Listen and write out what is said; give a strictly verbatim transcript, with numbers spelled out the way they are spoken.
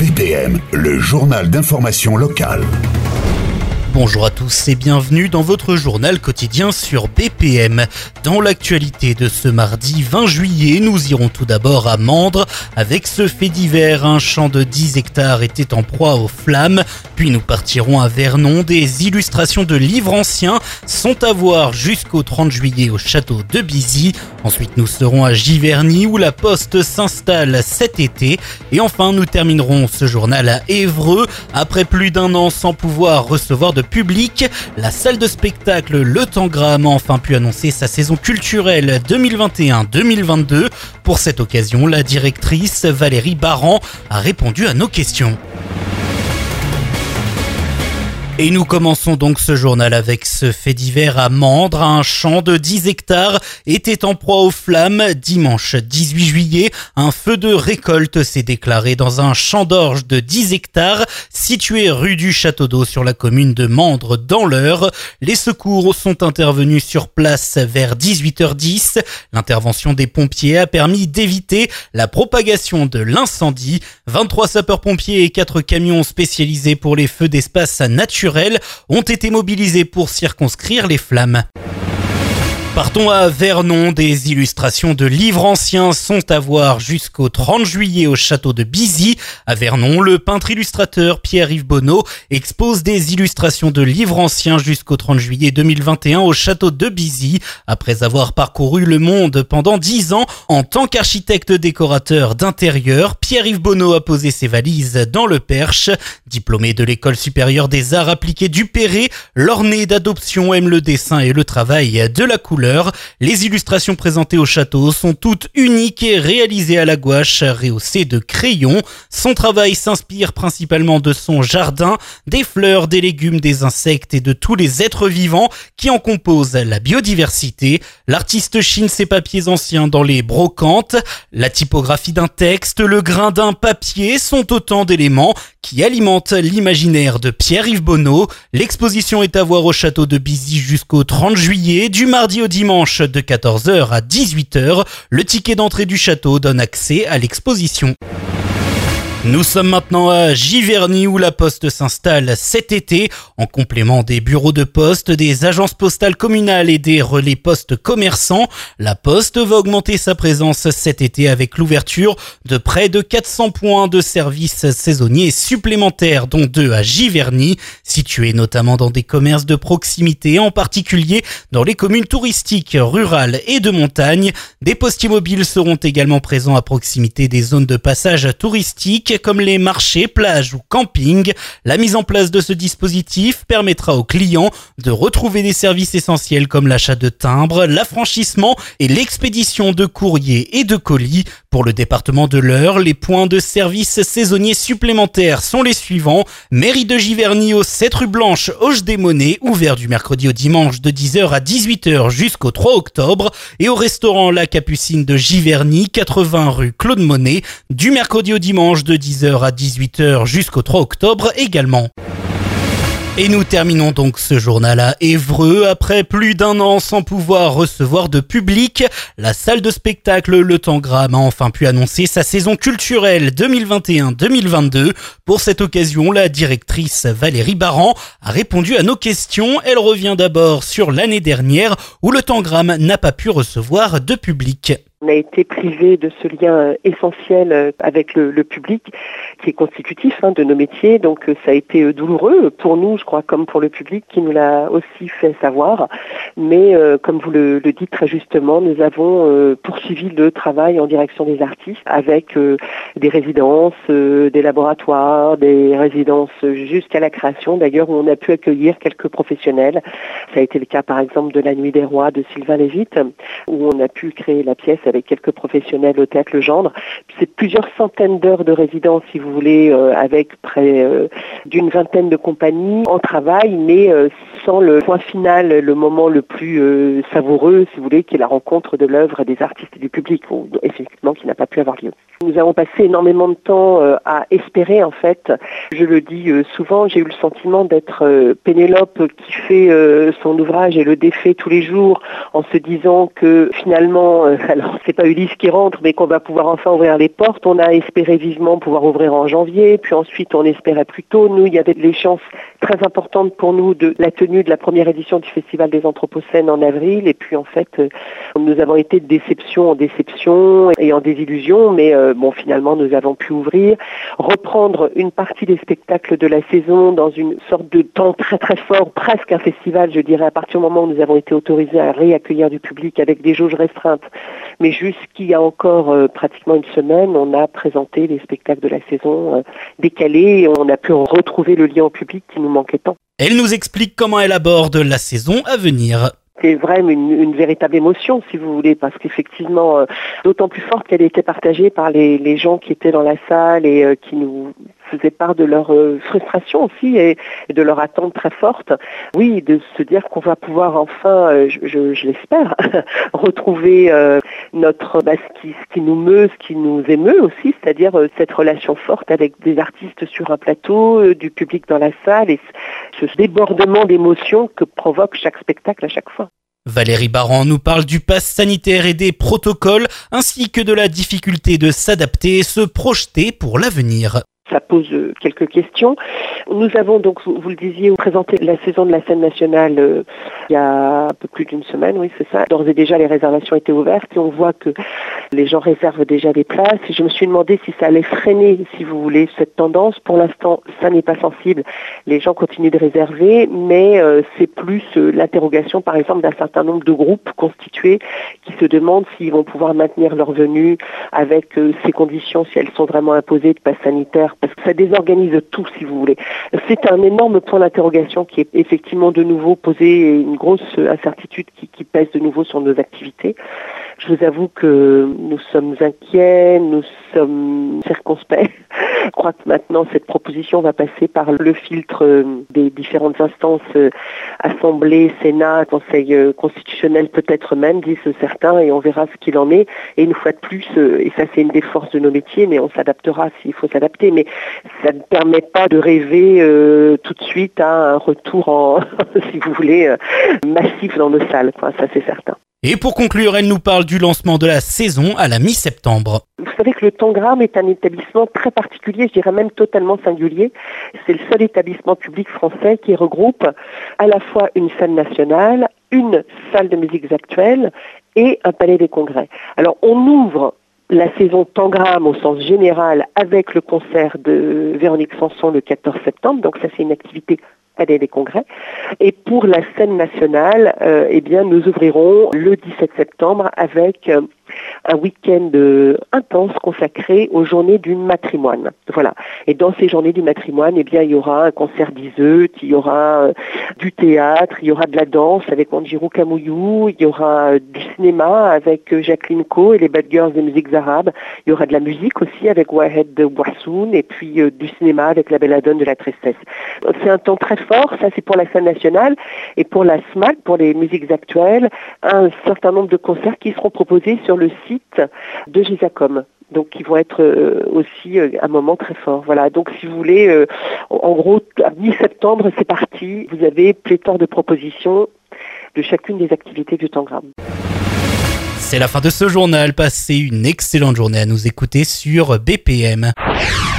B P M, le journal d'information locale. Bonjour à tous et bienvenue dans votre journal quotidien sur B P M. Dans l'actualité de ce mardi vingt juillet, nous irons tout d'abord à Mandres avec ce fait divers. Un champ de dix hectares était en proie aux flammes. Puis nous partirons à Vernon. Des illustrations de livres anciens sont à voir jusqu'au trente juillet au château de Bizy. Ensuite nous serons à Giverny où la Poste s'installe cet été. Et enfin nous terminerons ce journal à Évreux. Après plus d'un an sans pouvoir recevoir de public, la salle de spectacle Le Tangram a enfin pu annoncer sa saison culturelle deux mille vingt et un deux mille vingt-deux. Pour cette occasion, la directrice Valérie Baran a répondu à nos questions. Et nous commençons donc ce journal avec ce fait divers à Mandres. Un champ de dix hectares était en proie aux flammes. Dimanche dix-huit juillet, un feu de récolte s'est déclaré dans un champ d'orge de dix hectares situé rue du Château d'Eau sur la commune de Mandres dans l'Eure. Les secours sont intervenus sur place vers dix-huit heures dix. L'intervention des pompiers a permis d'éviter la propagation de l'incendie. vingt-trois sapeurs-pompiers et quatre camions spécialisés pour les feux d'espace naturels ont été mobilisés pour circonscrire les flammes. Partons à Vernon. Des illustrations de livres anciens sont à voir jusqu'au trente juillet au château de Bizy. À Vernon, le peintre illustrateur Pierre-Yves Bonneau expose des illustrations de livres anciens jusqu'au trente juillet deux mille vingt et un au château de Bizy. Après avoir parcouru le monde pendant dix ans en tant qu'architecte décorateur d'intérieur, Pierre-Yves Bonneau a posé ses valises dans le Perche. Diplômé de l'école supérieure des arts appliqués du Perret, l'orné d'adoption aime le dessin et le travail de la couleur. Les illustrations présentées au château sont toutes uniques et réalisées à la gouache, rehaussées de crayon. Son travail s'inspire principalement de son jardin, des fleurs, des légumes, des insectes et de tous les êtres vivants qui en composent la biodiversité. L'artiste chine ses papiers anciens dans les brocantes. La typographie d'un texte, le grain d'un papier sont autant d'éléments qui alimentent l'imaginaire de Pierre-Yves Bonneau. L'exposition est à voir au château de Bizy jusqu'au trente juillet, du mardi au dimanche de quatorze heures à dix-huit heures. Le ticket d'entrée du château donne accès à l'exposition. Nous sommes maintenant à Giverny où la Poste s'installe cet été. En complément des bureaux de poste, des agences postales communales et des relais postes commerçants, la Poste va augmenter sa présence cet été avec l'ouverture de près de quatre cents points de services saisonniers supplémentaires, dont deux à Giverny, situés notamment dans des commerces de proximité, en particulier dans les communes touristiques, rurales et de montagne. Des postiers mobiles seront également présents à proximité des zones de passage touristiques, comme les marchés, plages ou campings. La mise en place de ce dispositif permettra aux clients de retrouver des services essentiels comme l'achat de timbres, l'affranchissement et l'expédition de courriers et de colis. Pour le département de l'Eure, les points de service saisonniers supplémentaires sont les suivants. Mairie de Giverny au sept rue Blanche, Auge des Monnaies, ouvert du mercredi au dimanche de dix heures à dix-huit heures jusqu'au trois octobre. Et au restaurant La Capucine de Giverny, quatre-vingts rue Claude Monet, du mercredi au dimanche de dix heures à dix-huit heures jusqu'au trois octobre également. Et nous terminons donc ce journal à Évreux. Après plus d'un an sans pouvoir recevoir de public, la salle de spectacle Le Tangram a enfin pu annoncer sa saison culturelle deux mille vingt et un deux mille vingt-deux. Pour cette occasion, la directrice Valérie Baran a répondu à nos questions. Elle revient d'abord sur l'année dernière où Le Tangram n'a pas pu recevoir de public. On a été privé de ce lien essentiel avec le, le public qui est constitutif hein, de nos métiers. Donc ça a été douloureux pour nous, je crois, comme pour le public qui nous l'a aussi fait savoir. Mais euh, comme vous le, le dites très justement, nous avons euh, poursuivi le travail en direction des artistes avec euh, des résidences, euh, des laboratoires, des résidences jusqu'à la création d'ailleurs où on a pu accueillir quelques professionnels. Ça a été le cas par exemple de La Nuit des Rois de Sylvain Lévite où on a pu créer la pièce avec quelques professionnels au Théâtre Le Gendre. C'est plusieurs centaines d'heures de résidence, si vous voulez, euh, avec près euh, d'une vingtaine de compagnies en travail, mais euh, sans le point final, le moment le plus euh, savoureux, si vous voulez, qui est la rencontre de l'œuvre des artistes et du public, ou, effectivement, qui n'a pas pu avoir lieu. Nous avons passé énormément de temps euh, à espérer, en fait. Je le dis euh, souvent, j'ai eu le sentiment d'être euh, Pénélope qui fait euh, son ouvrage et le défait tous les jours en se disant que finalement, euh, alors c'est pas Ulysse qui rentre, mais qu'on va pouvoir enfin ouvrir les les portes. On a espéré vivement pouvoir ouvrir en janvier, puis ensuite on espérait plus tôt. Nous, il y avait des chances très importantes pour nous de la tenue de la première édition du Festival des Anthropocènes en avril. Et puis en fait, nous avons été de déception en déception et en désillusion, mais euh, bon, finalement, nous avons pu ouvrir, reprendre une partie des spectacles de la saison dans une sorte de temps très très fort, presque un festival, je dirais, à partir du moment où nous avons été autorisés à réaccueillir du public avec des jauges restreintes. Mais jusqu'il y a encore euh, pratiquement une semaine, on a présenté les spectacles de la saison euh, décalés et on a pu retrouver le lien au public qui nous manquait tant. Elle nous explique comment elle aborde la saison à venir. C'est vraiment une, une véritable émotion, si vous voulez, parce qu'effectivement, euh, d'autant plus forte qu'elle était partagée par les, les gens qui étaient dans la salle et euh, qui nous faisaient part de leur euh, frustration aussi et, et de leur attente très forte. Oui, de se dire qu'on va pouvoir enfin, euh, je, je, je l'espère, retrouver euh, notre, bah, ce, qui, ce qui nous meut, ce qui nous émeut aussi, c'est-à-dire euh, cette relation forte avec des artistes sur un plateau, euh, du public dans la salle et ce débordement d'émotions que provoque chaque spectacle à chaque fois. Valérie Baran nous parle du pass sanitaire et des protocoles, ainsi que de la difficulté de s'adapter et se projeter pour l'avenir. Ça pose quelques questions. Nous avons donc, vous le disiez, présenté la saison de la scène nationale euh, il y a un peu plus d'une semaine, oui c'est ça. D'ores et déjà les réservations étaient ouvertes et on voit que les gens réservent déjà des places. Et je me suis demandé si ça allait freiner, si vous voulez, cette tendance. Pour l'instant, ça n'est pas sensible. Les gens continuent de réserver, mais euh, c'est plus euh, l'interrogation, par exemple, d'un certain nombre de groupes constitués qui se demandent s'ils vont pouvoir maintenir leur venue avec euh, ces conditions, si elles sont vraiment imposées de pass sanitaire. Parce que ça désorganise tout, si vous voulez. C'est un énorme point d'interrogation qui est effectivement de nouveau posé et une grosse incertitude qui, qui pèse de nouveau sur nos activités. Je vous avoue que nous sommes inquiets, nous sommes circonspects. Je crois que maintenant, cette proposition va passer par le filtre des différentes instances, Assemblée, Sénat, Conseil constitutionnel peut-être même, disent certains, et on verra ce qu'il en est. Et une fois de plus, et ça c'est une des forces de nos métiers, mais on s'adaptera s'il faut s'adapter, mais ça ne permet pas de rêver euh, tout de suite à un retour en, si vous voulez, euh, massif dans nos salles, quoi, ça c'est certain. Et pour conclure, elle nous parle du lancement de la saison à la mi-septembre. Vous savez que le Tangram est un établissement très particulier, je dirais même totalement singulier. C'est le seul établissement public français qui regroupe à la fois une scène nationale, une salle de musiques actuelles et un palais des congrès. Alors on ouvre la saison Tangram au sens général avec le concert de Véronique Sanson le quatorze septembre, donc ça c'est une activité Palais des Congrès. Et pour la scène nationale, euh, eh bien, nous ouvrirons le dix-sept septembre avec euh, un week-end euh, intense consacré aux journées du matrimoine. Voilà. Et dans ces journées du matrimoine, eh bien, il y aura un concert d'Iseut, il y aura euh, du théâtre, il y aura de la danse avec Wanjiru Kamouyou, il y aura euh, du cinéma avec euh, Jacqueline Ko et les Bad Girls des musiques arabes, il y aura de la musique aussi avec Wahed Bouassoun et puis euh, du cinéma avec La Belladone de la Tristesse. C'est un temps très fort, ça c'est pour la scène nationale, et pour la S M A C, pour les musiques actuelles, un certain nombre de concerts qui seront proposés sur le site de Gisacom, donc qui vont être euh, aussi euh, un moment très fort. Voilà, donc si vous voulez, euh, en gros, à mi-septembre, c'est parti, vous avez pléthore de propositions de chacune des activités du Tangram. C'est la fin de ce journal, passez une excellente journée à nous écouter sur B P M.